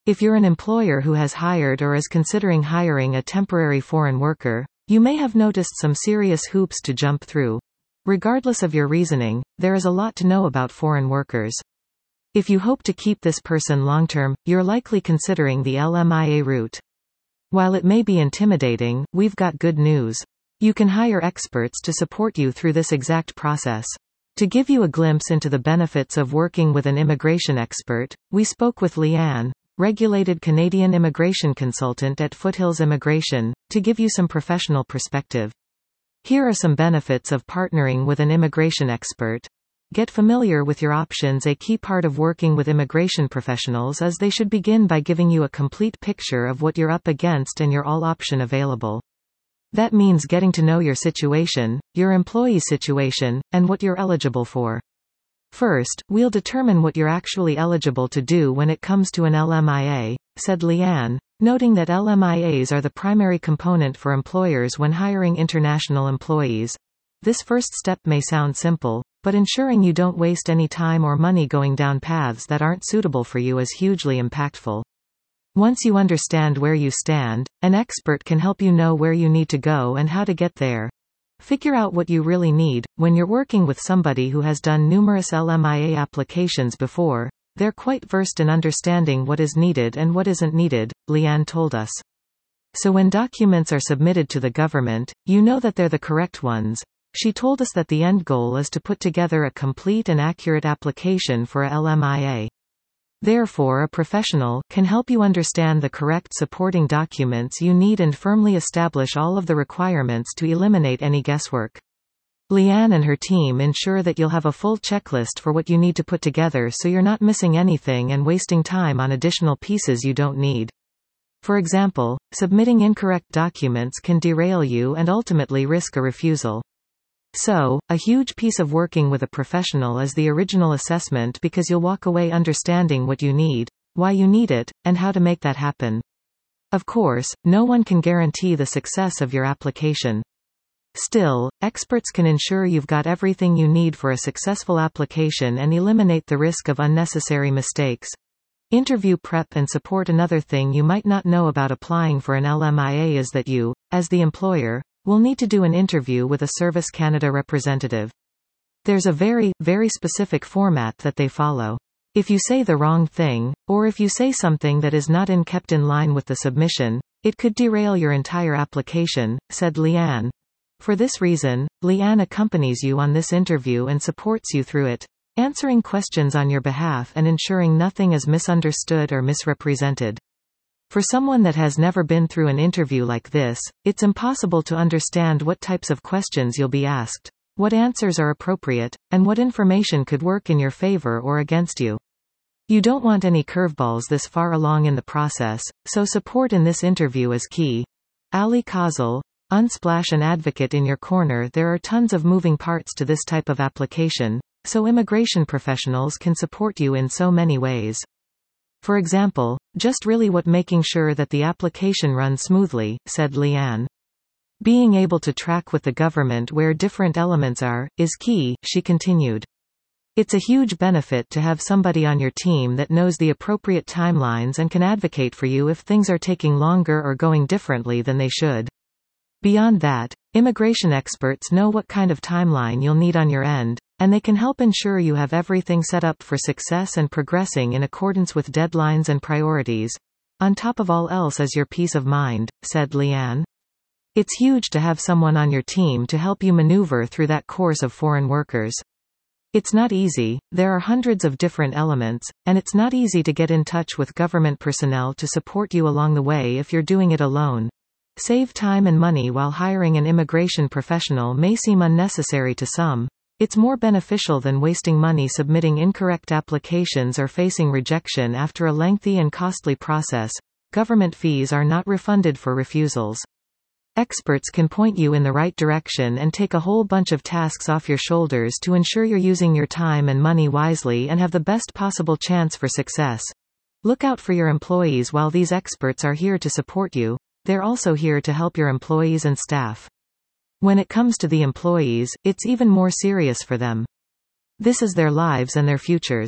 If you're an employer who has hired or is considering hiring a temporary foreign worker, you may have noticed some serious hoops to jump through. Regardless of your reasoning, there is a lot to know about foreign workers. If you hope to keep this person long-term, you're likely considering the LMIA route. While it may be intimidating, we've got good news. You can hire experts to support you through this exact process. To give you a glimpse into the benefits of working with an immigration expert, we spoke with Leanne, regulated Canadian immigration consultant at Foothills Immigration, to give you some professional perspective. Here are some benefits of partnering with an immigration expert. Get familiar with your options. A key part of working with immigration professionals is they should begin by giving you a complete picture of what you're up against and your all option available. That means getting to know your situation, your employee's situation, and what you're eligible for. First, we'll determine what you're actually eligible to do when it comes to an LMIA, said Leanne, noting that LMIAs are the primary component for employers when hiring international employees. This first step may sound simple, but ensuring you don't waste any time or money going down paths that aren't suitable for you is hugely impactful. Once you understand where you stand, an expert can help you know where you need to go and how to get there. Figure out what you really need. When you're working with somebody who has done numerous LMIA applications before, they're quite versed in understanding what is needed and what isn't needed, Leanne told us. So when documents are submitted to the government, you know that they're the correct ones. She told us that the end goal is to put together a complete and accurate application for a LMIA. Therefore, a professional can help you understand the correct supporting documents you need and firmly establish all of the requirements to eliminate any guesswork. Leanne and her team ensure that you'll have a full checklist for what you need to put together so you're not missing anything and wasting time on additional pieces you don't need. For example, submitting incorrect documents can derail you and ultimately risk a refusal. So, a huge piece of working with a professional is the original assessment, because you'll walk away understanding what you need, why you need it, and how to make that happen. Of course, no one can guarantee the success of your application. Still, experts can ensure you've got everything you need for a successful application and eliminate the risk of unnecessary mistakes. Interview prep and support. Another thing you might not know about applying for an LMIA is that you, as the employer, will need to do an interview with a Service Canada representative. There's a very, very specific format that they follow. If you say the wrong thing, or if you say something that is not kept in line with the submission, it could derail your entire application, said Leanne. For this reason, Leanne accompanies you on this interview and supports you through it, answering questions on your behalf and ensuring nothing is misunderstood or misrepresented. For someone that has never been through an interview like this, it's impossible to understand what types of questions you'll be asked, what answers are appropriate, and what information could work in your favor or against you. You don't want any curveballs this far along in the process, so support in this interview is key. Ali Kazal, Unsplash, an advocate in your corner. There are tons of moving parts to this type of application, so immigration professionals can support you in so many ways. For example, just really what making sure that the application runs smoothly, said Leanne. Being able to track with the government where different elements are, is key, she continued. It's a huge benefit to have somebody on your team that knows the appropriate timelines and can advocate for you if things are taking longer or going differently than they should. Beyond that, immigration experts know what kind of timeline you'll need on your end, and they can help ensure you have everything set up for success and progressing in accordance with deadlines and priorities. On top of all else is your peace of mind, said Leanne. It's huge to have someone on your team to help you maneuver through that course of foreign workers. It's not easy, there are hundreds of different elements, and it's not easy to get in touch with government personnel to support you along the way if you're doing it alone. Save time and money. While hiring an immigration professional may seem unnecessary to some, it's more beneficial than wasting money submitting incorrect applications or facing rejection after a lengthy and costly process. Government fees are not refunded for refusals. Experts can point you in the right direction and take a whole bunch of tasks off your shoulders to ensure you're using your time and money wisely and have the best possible chance for success. Look out for your employees. While these experts are here to support you, they're also here to help your employees and staff. When it comes to the employees, it's even more serious for them. This is their lives and their futures.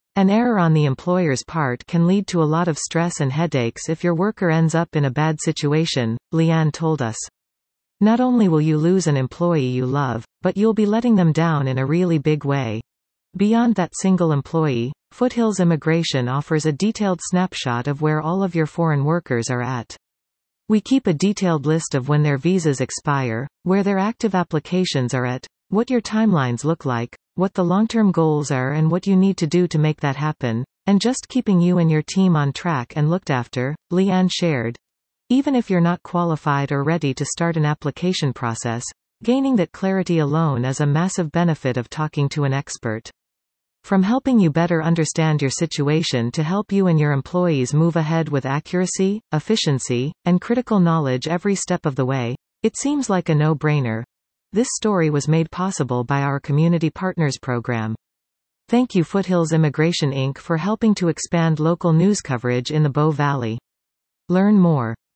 An error on the employer's part can lead to a lot of stress and headaches if your worker ends up in a bad situation, Leanne told us. Not only will you lose an employee you love, but you'll be letting them down in a really big way. Beyond that single employee, Foothills Immigration offers a detailed snapshot of where all of your foreign workers are at. We keep a detailed list of when their visas expire, where their active applications are at, what your timelines look like, what the long-term goals are and what you need to do to make that happen, and just keeping you and your team on track and looked after, Leanne shared. Even if you're not qualified or ready to start an application process, gaining that clarity alone is a massive benefit of talking to an expert. From helping you better understand your situation to help you and your employees move ahead with accuracy, efficiency, and critical knowledge every step of the way, it seems like a no-brainer. This story was made possible by our Community Partners program. Thank you Foothills Immigration Inc. for helping to expand local news coverage in the Bow Valley. Learn more.